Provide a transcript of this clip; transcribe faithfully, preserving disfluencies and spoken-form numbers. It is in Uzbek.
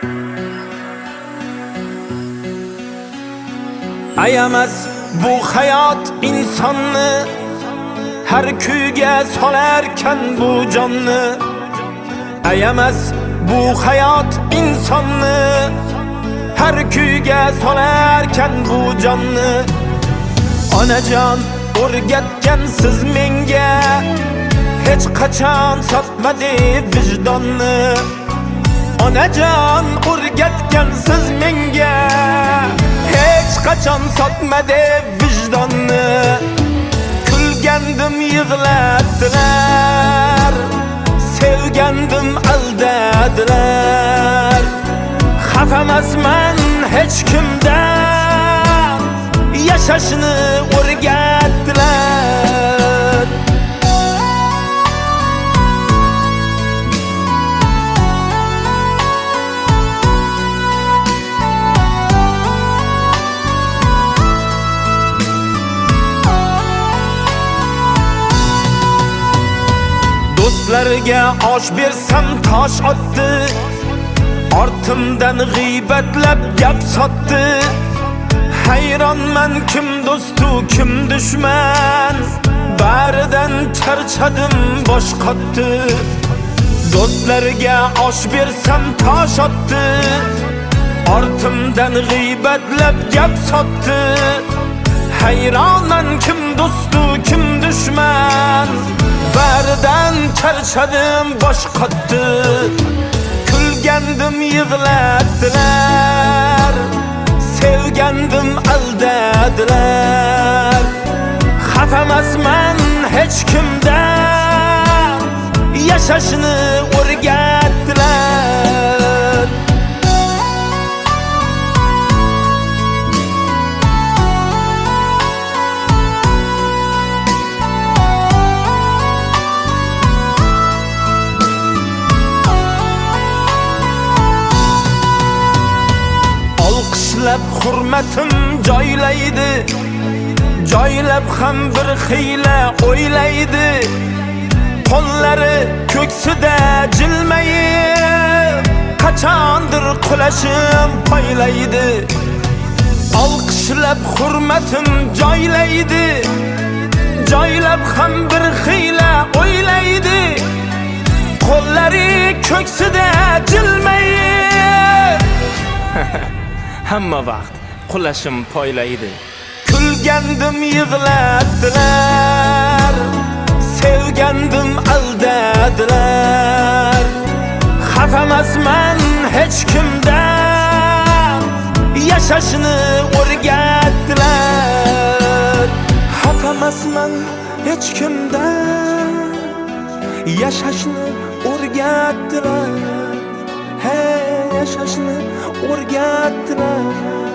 Ayamas bu hayot insonni har kuyga solarkan bu jonni. Ayamas bu hayot insonni har kuyga solarkan bu jonni. Onajon o'rgatgan siz menga hech qachon sotmadi vijdonni. Onajon o'rgatgan siz menga hech qachon sotmadi vijdonni. Kulgandim yig'latdilar, sevgandim aldadilar. Xafamasman hech kimdan, yashashni o'rgatdilar. Do'stlarga osh bersam tosh otdi, ortimdan g'iybatlab gap sotdi. Hayronman kim do'stu kim dushman, baridan charchadim bosh qotdi. Do'stlarga osh bersam tosh otdi, ortimdan g'iybatlab gap sotdi. Hayronman kim do'stu kim dushman, baridan charchadim bosh qotdi. Kulgandim yig'latdilar, sevgandim aldadilar. Xafamasman hech kimdan, yashashni o'rgatdilar. Hurmatim joylaydi, joylab ham bir xiyla o'ylaydi. Qo'llari ko'ksida jilmayib, qachondir qulashim poylaydi. Olqishlab hurmatim joylaydi, joylab ham bir xiyla o'ylaydi. Qo'llari ko'ksida jilmayib hamma vaqt qulashim poylaydi. Kulgandim yig'latdilar, sevgandim aldadilar. Xafamasman hech kimdan, yashashni o'rgatdilar. Xafamasman hech kimdan, yashashni o'rgatdilar. Hey, yashashni o'rgatdilar.